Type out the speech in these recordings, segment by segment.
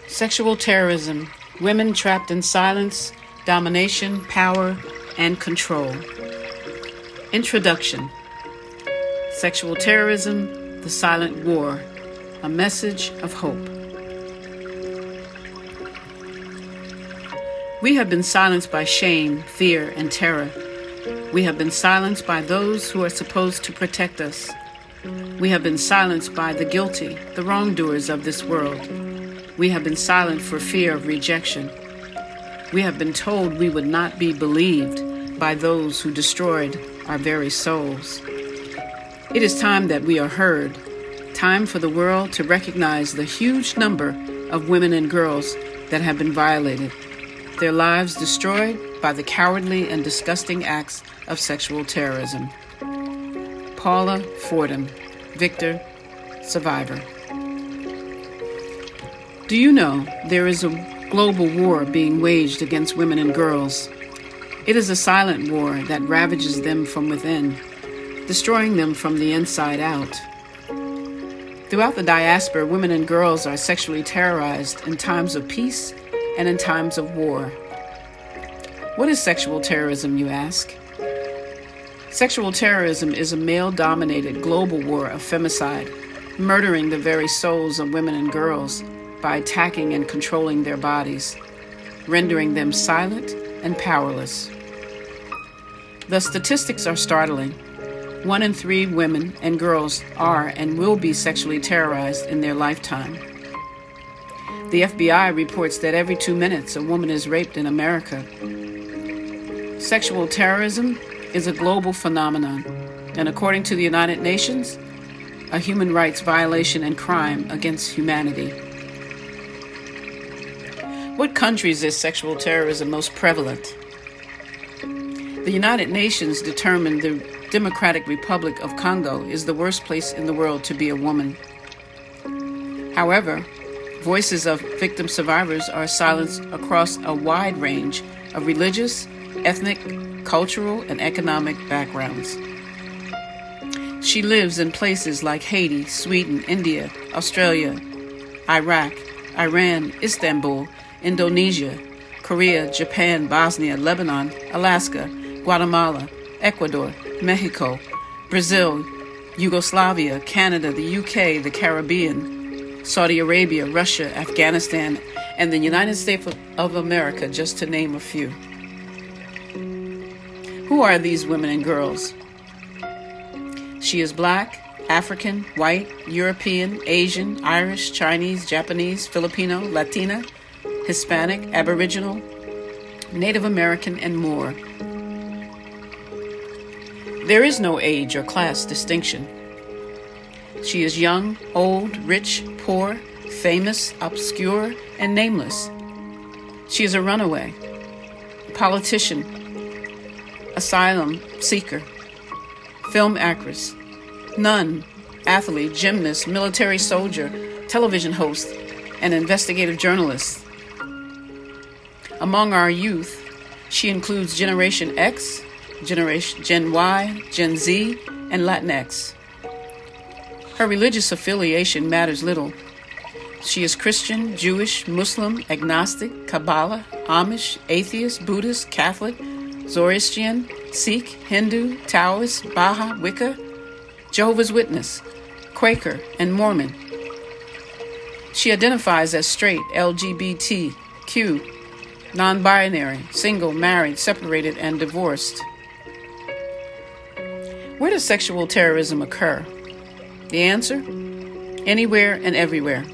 Sexual terrorism, women trapped in silence, domination, power, and control. Introduction. Sexual terrorism, the silent war, a message of hope. We have been silenced by shame, fear, and terror. We have been silenced by those who are supposed to protect us. We have been silenced by the guilty, the wrongdoers of this world. We have been silent for fear of rejection. We have been told we would not be believed by those who destroyed our very souls. It is time that we are heard, time for the world to recognize the huge number of women and girls that have been violated, their lives destroyed by the cowardly and disgusting acts of sexual terrorism. Paula Fordham, victor, survivor. Do you know there is a global war being waged against women and girls? It is a silent war that ravages them from within, destroying them from the inside out. Throughout the diaspora, women and girls are sexually terrorized in times of peace and in times of war. What is sexual terrorism, you ask? Sexual terrorism is a male-dominated global war of femicide, murdering the very souls of women and girls by attacking and controlling their bodies, rendering them silent and powerless. The statistics are startling. 1 in 3 women and girls are and will be sexually terrorized in their lifetime. The FBI reports that every 2 minutes a woman is raped in America. Sexual terrorism is a global phenomenon, and according to the United Nations, a human rights violation and crime against humanity. What countries is sexual terrorism most prevalent? The United Nations determined the Democratic Republic of Congo is the worst place in the world to be a woman. However, voices of victim survivors are silenced across a wide range of religious, ethnic, cultural, and economic backgrounds. She lives in places like Haiti, Sweden, India, Australia, Iraq, Iran, Istanbul, Indonesia, Korea, Japan, Bosnia, Lebanon, Alaska, Guatemala, Ecuador, Mexico, Brazil, Yugoslavia, Canada, the UK, the Caribbean, Saudi Arabia, Russia, Afghanistan, and the United States of America, just to name a few. Who are these women and girls? She is Black, African, white, European, Asian, Irish, Chinese, Japanese, Filipino, Latina, Hispanic, Aboriginal, Native American, and more. There is no age or class distinction. She is young, old, rich, poor, famous, obscure, and nameless. She is a runaway, politician, asylum seeker, film actress, nun, athlete, gymnast, military soldier, television host, and investigative journalist. Among our youth, she includes Generation X, Gen Y, Gen Z, and Latinx. Her religious affiliation matters little. She is Christian, Jewish, Muslim, agnostic, Kabbalah, Amish, atheist, Buddhist, Catholic, Zoroastrian, Sikh, Hindu, Taoist, Baha, Wicca, Jehovah's Witness, Quaker, and Mormon. She identifies as straight, LGBTQ, non-binary, single, married, separated, and divorced. Where does sexual terrorism occur? The answer? Anywhere and everywhere.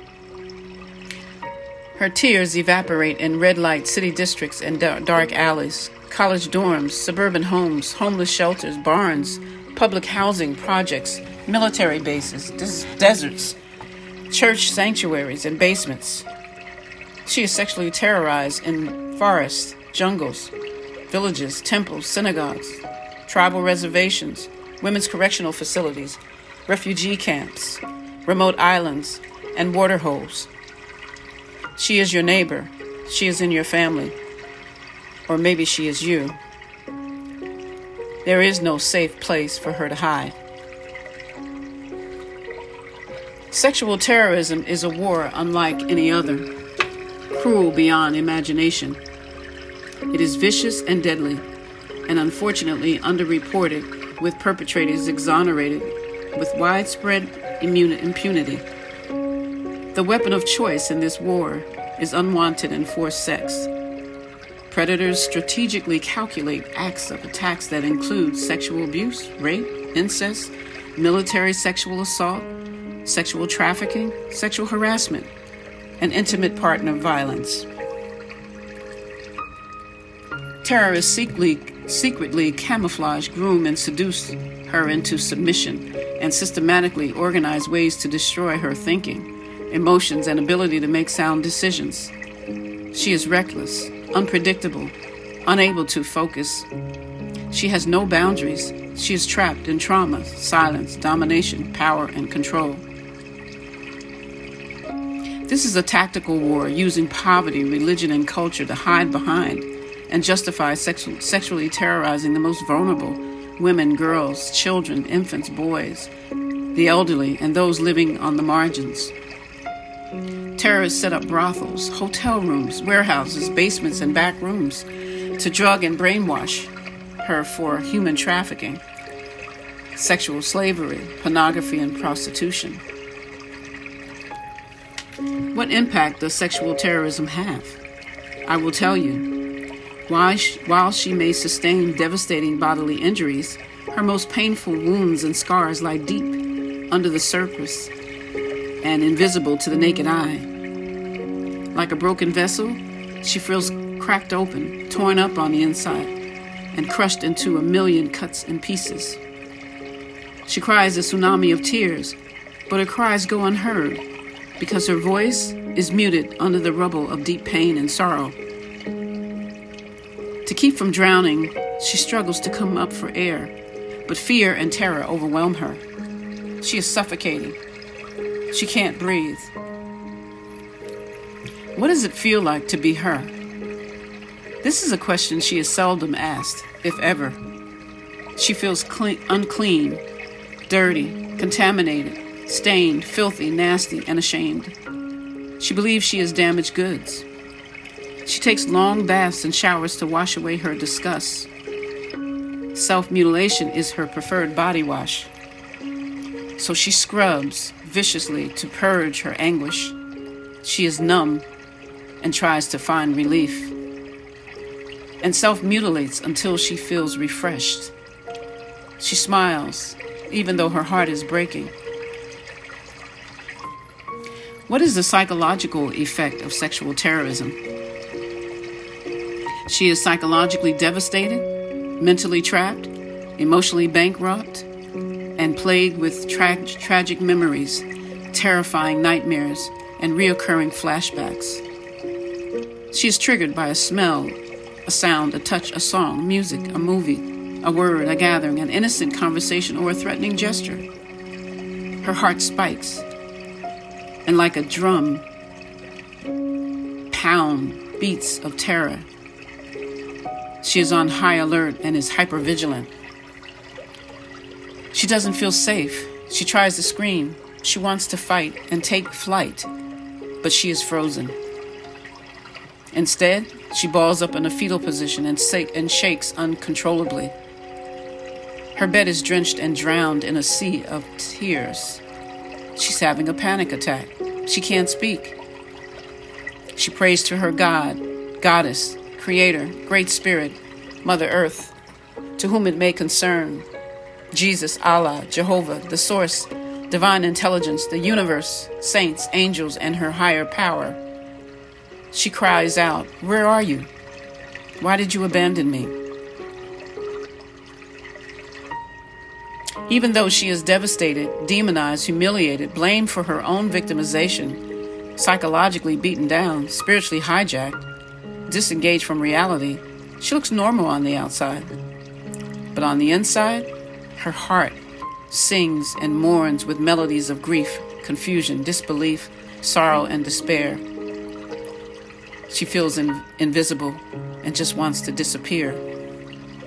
Her tears evaporate in red light city districts and dark alleys, college dorms, suburban homes, homeless shelters, barns, public housing projects, military bases, deserts, church sanctuaries, and basements. She is sexually terrorized in forests, jungles, villages, temples, synagogues, tribal reservations, women's correctional facilities, refugee camps, remote islands, and water holes. She is your neighbor. She is in your family. Or maybe she is you. There is no safe place for her to hide. Sexual terrorism is a war unlike any other, cruel beyond imagination. It is vicious and deadly, and unfortunately underreported, with perpetrators exonerated with widespread impunity. The weapon of choice in this war is unwanted and forced sex. Predators strategically calculate acts of attacks that include sexual abuse, rape, incest, military sexual assault, sexual trafficking, sexual harassment, and intimate partner violence. Terrorists secretly camouflage, groom, and seduce her into submission and systematically organize ways to destroy her thinking, emotions, and ability to make sound decisions. She is reckless, unpredictable, unable to focus. She has no boundaries. She is trapped in trauma, silence, domination, power, and control. This is a tactical war using poverty, religion, and culture to hide behind and justify sexually terrorizing the most vulnerable: women, girls, children, infants, boys, the elderly, and those living on the margins. Terrorists set up brothels, hotel rooms, warehouses, basements, and back rooms to drug and brainwash her for human trafficking, sexual slavery, pornography, and prostitution. What impact does sexual terrorism have? I will tell you. While she may sustain devastating bodily injuries, her most painful wounds and scars lie deep under the surface and invisible to the naked eye. Like a broken vessel, she feels cracked open, torn up on the inside, and crushed into a million cuts and pieces. She cries a tsunami of tears, but her cries go unheard because her voice is muted under the rubble of deep pain and sorrow. To keep from drowning, she struggles to come up for air, but fear and terror overwhelm her. She is suffocating. She can't breathe. What does it feel like to be her? This is a question she is seldom asked, if ever. She feels unclean, dirty, contaminated, stained, filthy, nasty, and ashamed. She believes she is damaged goods. She takes long baths and showers to wash away her disgust. Self-mutilation is her preferred body wash. So she scrubs viciously to purge her anguish. She is numb and tries to find relief, and self-mutilates until she feels refreshed. She smiles, even though her heart is breaking. What is the psychological effect of sexual terrorism? She is psychologically devastated, mentally trapped, emotionally bankrupt, and plagued with tragic memories, terrifying nightmares, and reoccurring flashbacks. She is triggered by a smell, a sound, a touch, a song, music, a movie, a word, a gathering, an innocent conversation, or a threatening gesture. Her heart spikes, and like a drum, pound beats of terror. She is on high alert and is hypervigilant. She doesn't feel safe. She tries to scream. She wants to fight and take flight, but she is frozen. Instead, she balls up in a fetal position and shakes uncontrollably. Her bed is drenched and drowned in a sea of tears. She's having a panic attack. She can't speak. She prays to her God, Goddess, Creator, Great Spirit, Mother Earth, to whom it may concern, Jesus, Allah, Jehovah, the Source, Divine Intelligence, the universe, saints, angels, and her higher power. She cries out, "Where are you? Why did you abandon me?" Even though she is devastated, demonized, humiliated, blamed for her own victimization, psychologically beaten down, spiritually hijacked, disengaged from reality, she looks normal on the outside. But on the inside, her heart sings and mourns with melodies of grief, confusion, disbelief, sorrow, and despair. She feels invisible and just wants to disappear.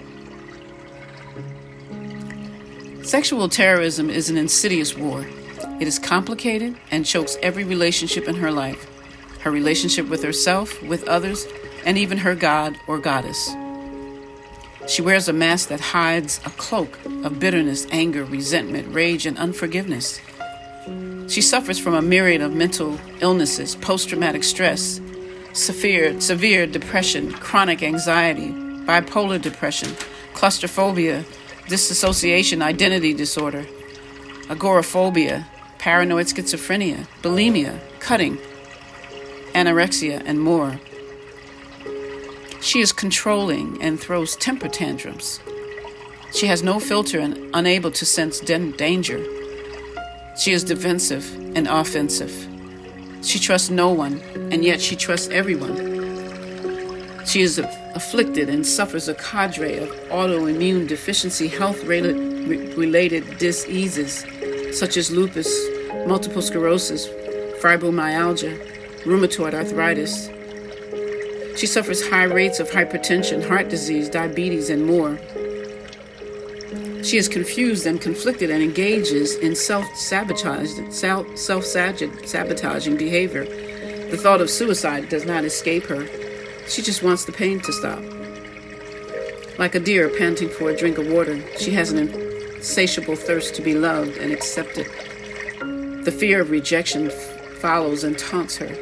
Sexual terrorism is an insidious war. It is complicated and chokes every relationship in her life, her relationship with herself, with others, and even her god or goddess. She wears a mask that hides a cloak of bitterness, anger, resentment, rage, and unforgiveness. She suffers from a myriad of mental illnesses, post-traumatic stress, severe depression, chronic anxiety, bipolar depression, claustrophobia, dissociation identity disorder, agoraphobia, paranoid schizophrenia, bulimia, cutting, anorexia, and more. She is controlling and throws temper tantrums. She has no filter and unable to sense danger. She is defensive and offensive. She trusts no one, and yet she trusts everyone. She is afflicted and suffers a cadre of autoimmune deficiency health-related diseases such as lupus, multiple sclerosis, fibromyalgia, rheumatoid arthritis. She suffers high rates of hypertension, heart disease, diabetes, and more. She is confused and conflicted and engages in self-sabotaging behavior. The thought of suicide does not escape her. She just wants the pain to stop. Like a deer panting for a drink of water, she has an insatiable thirst to be loved and accepted. The fear of rejection follows and taunts her.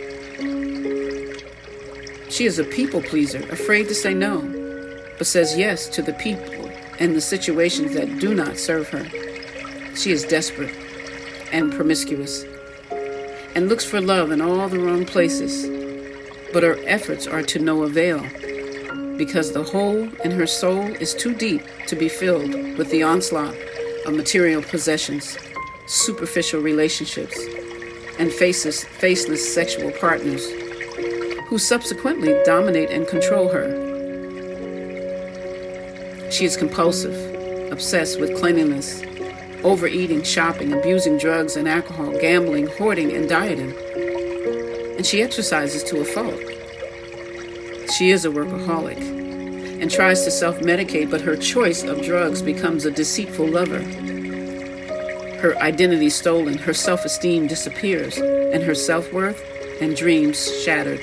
She is a people pleaser, afraid to say no, but says yes to the people and the situations that do not serve her. She is desperate and promiscuous and looks for love in all the wrong places, but her efforts are to no avail because the hole in her soul is too deep to be filled with the onslaught of material possessions, superficial relationships, and faceless sexual partners who subsequently dominate and control her. She is compulsive, obsessed with cleanliness, overeating, shopping, abusing drugs and alcohol, gambling, hoarding, and dieting. And she exercises to a fault. She is a workaholic and tries to self-medicate, but her choice of drugs becomes a deceitful lover. Her identity stolen, her self-esteem disappears, and her self-worth and dreams shattered.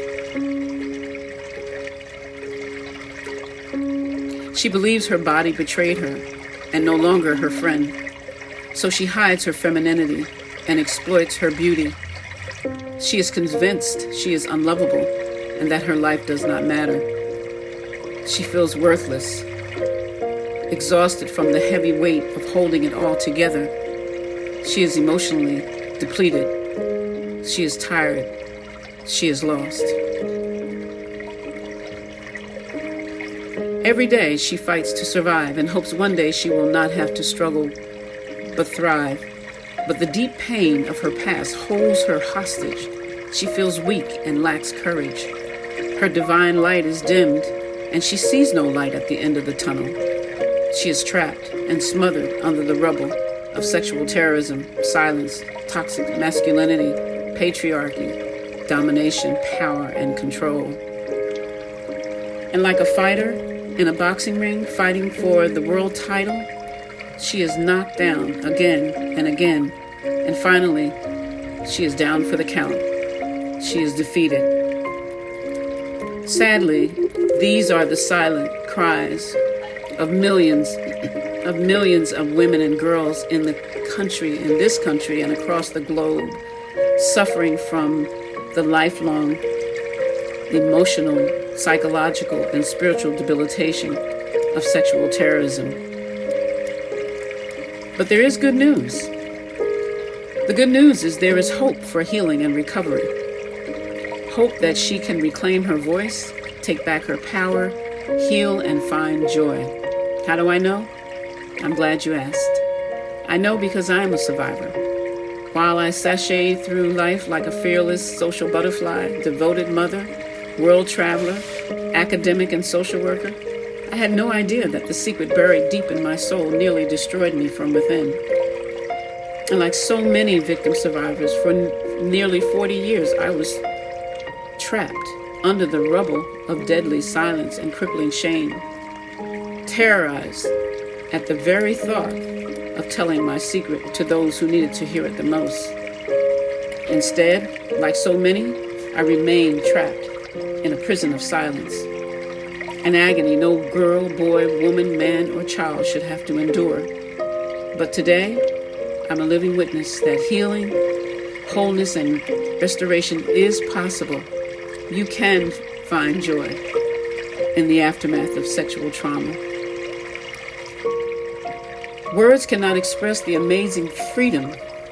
She believes her body betrayed her and no longer her friend, so she hides her femininity and exploits her beauty. She is convinced she is unlovable and that her life does not matter. She feels worthless, exhausted from the heavy weight of holding it all together. She is emotionally depleted. She is tired. She is lost. Every day she fights to survive and hopes one day she will not have to struggle but thrive. But the deep pain of her past holds her hostage. She feels weak and lacks courage. Her divine light is dimmed, and she sees no light at the end of the tunnel. She is trapped and smothered under the rubble of sexual terrorism, silence, toxic masculinity, patriarchy, domination, power, and control. And like a fighter in a boxing ring fighting for the world title, she is knocked down again and again, and finally, she is down for the count. She is defeated. Sadly, these are the silent cries of millions of women and girls in this country and across the globe, suffering from the lifelong emotional, psychological, and spiritual debilitation of sexual terrorism. But there is good news. The good news is there is hope for healing and recovery. Hope that she can reclaim her voice, take back her power, heal, and find joy. How do I know? I'm glad you asked. I know because I am a survivor. While I sashay through life like a fearless social butterfly, devoted mother, world traveler, academic, and social worker, I had no idea that the secret buried deep in my soul nearly destroyed me from within. And like so many victim survivors, for nearly 40 years, I was trapped under the rubble of deadly silence and crippling shame, terrorized at the very thought of telling my secret to those who needed to hear it the most. Instead, like so many, I remained trapped in a prison of silence, an agony no girl, boy, woman, man, or child should have to endure. But today, I'm a living witness that healing, wholeness, and restoration is possible. You can find joy in the aftermath of sexual trauma. Words cannot express the amazing freedom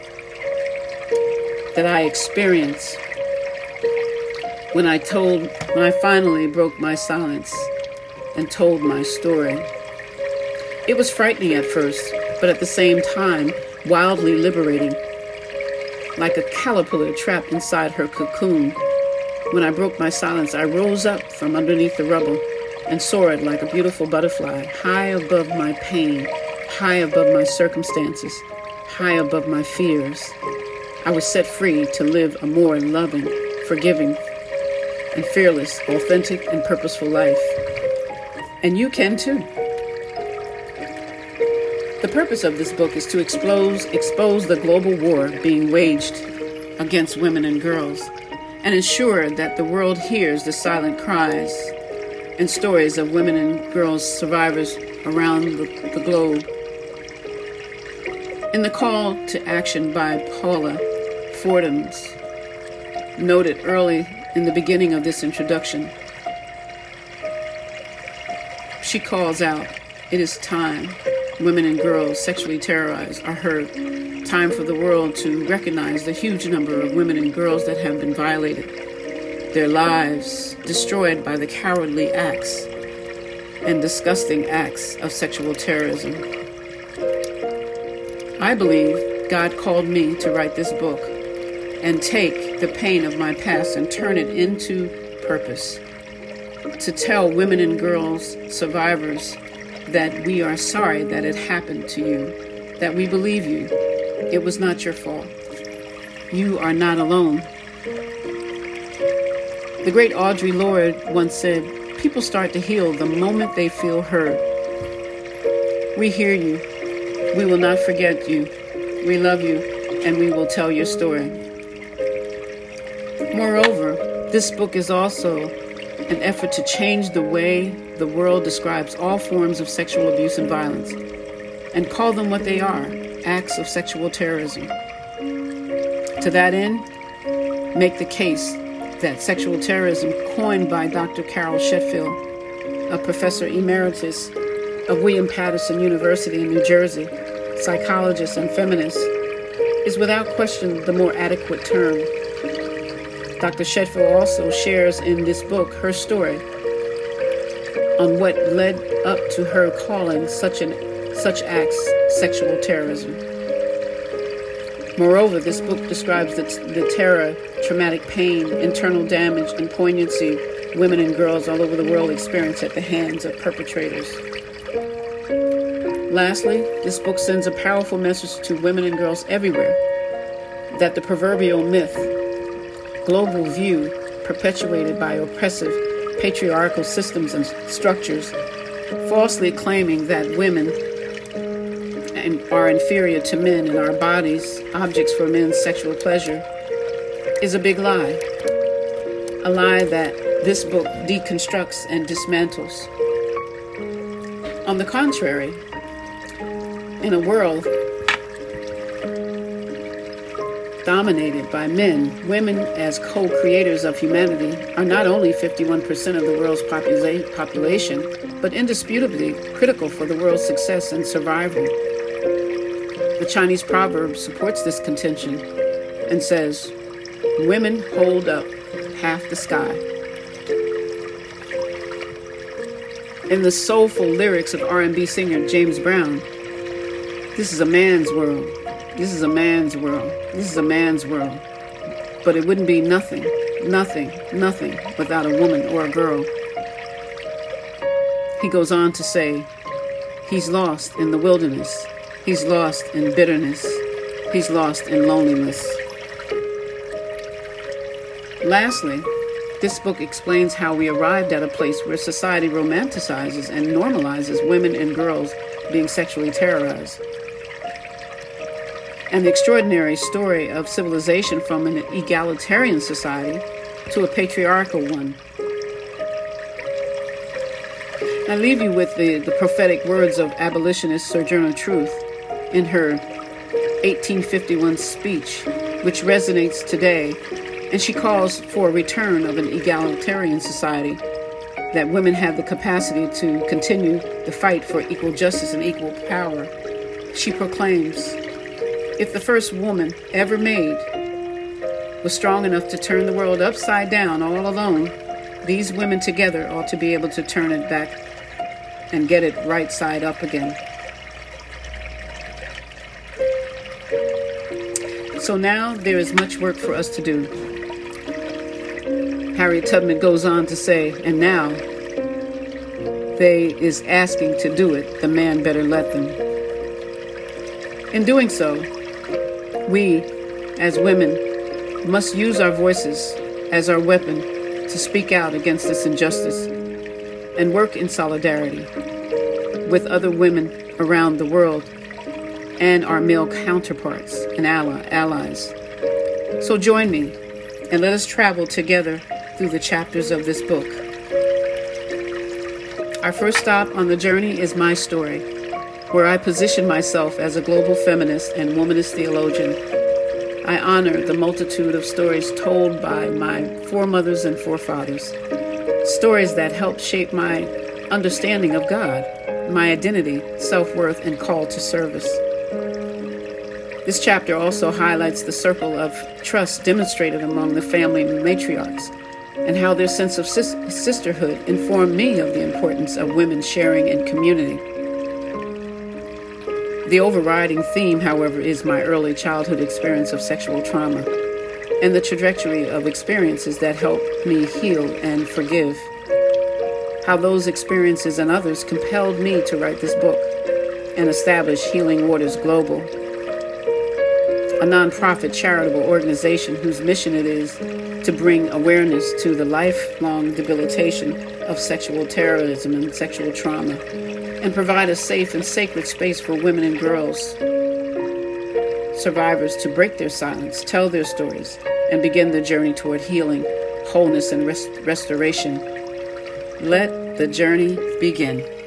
that I experienced when I finally broke my silence and told my story. It was frightening at first, but at the same time, wildly liberating. Like a caterpillar trapped inside her cocoon, when I broke my silence, I rose up from underneath the rubble and soared like a beautiful butterfly, high above my pain, high above my circumstances, high above my fears. I was set free to live a more loving, forgiving, and fearless, authentic, and purposeful life. And you can too. The purpose of this book is to expose the global war being waged against women and girls, and ensure that the world hears the silent cries and stories of women and girls survivors around the globe. In the call to action by Paula Fordhams, noted early in the beginning of this introduction, she calls out, "It is time women and girls sexually terrorized are heard. Time for the world to recognize the huge number of women and girls that have been violated, their lives destroyed by the cowardly acts and disgusting acts of sexual terrorism." I believe God called me to write this book and take the pain of my past and turn it into purpose, to tell women and girls, survivors, that we are sorry that it happened to you, that we believe you. It was not your fault. You are not alone. The great Audre Lorde once said, "People start to heal the moment they feel heard." We hear you. We will not forget you. We love you, and we will tell your story. Moreover, this book is also an effort to change the way the world describes all forms of sexual abuse and violence, and call them what they are, acts of sexual terrorism. To that end, make the case that sexual terrorism, coined by Dr. Carol Sheffield, a professor emeritus of William Patterson University in New Jersey, psychologist and feminist, is without question the more adequate term. Dr. Sheffield also shares in this book her story on what led up to her calling such acts sexual terrorism. Moreover, this book describes the terror, traumatic pain, internal damage, and poignancy women and girls all over the world experience at the hands of perpetrators. Lastly, this book sends a powerful message to women and girls everywhere that the proverbial myth, global view perpetuated by oppressive patriarchal systems and structures, falsely claiming that women are inferior to men and our bodies, objects for men's sexual pleasure, is a big lie. A lie that this book deconstructs and dismantles. On the contrary, in a world dominated by men, women as co-creators of humanity are not only 51% of the world's population, but indisputably critical for the world's success and survival. The Chinese proverb supports this contention and says, "Women hold up half the sky." In the soulful lyrics of R&B singer James Brown, this is a man's world. This is a man's world. This is a man's world. But it wouldn't be nothing without a woman or a girl. He goes on to say, he's lost in the wilderness. He's lost in bitterness. He's lost in loneliness. Lastly, this book explains how we arrived at a place where society romanticizes and normalizes women and girls being sexually terrorized. and the extraordinary story of civilization from an egalitarian society to a patriarchal one. I leave you with the prophetic words of abolitionist Sojourner Truth in her 1851 speech, which resonates today, and she calls for a return of an egalitarian society, that women have the capacity to continue the fight for equal justice and equal power. She proclaims, if the first woman ever made was strong enough to turn the world upside down all alone, these women together ought to be able to turn it back and get it right side up again. So now there is much work for us to do. Harriet Tubman goes on to say, and now they is asking to do it, the man better let them. In doing so, we, as women, must use our voices as our weapon to speak out against this injustice and work in solidarity with other women around the world and our male counterparts and allies. So join me and let us travel together through the chapters of this book. Our first stop on the journey is my story, where I position myself as a global feminist and womanist theologian. I honor the multitude of stories told by my foremothers and forefathers, stories that helped shape my understanding of God, my identity, self-worth, and call to service. This chapter also highlights the circle of trust demonstrated among the family matriarchs and how their sense of sisterhood informed me of the importance of women sharing in community. The overriding theme, however, is my early childhood experience of sexual trauma and the trajectory of experiences that helped me heal and forgive. How those experiences and others compelled me to write this book and establish Healing Waters Global, a nonprofit charitable organization whose mission it is to bring awareness to the lifelong debilitation of sexual terrorism and sexual trauma, and provide a safe and sacred space for women and girls, survivors, to break their silence, tell their stories, and begin the journey toward healing, wholeness, and restoration. Let the journey begin.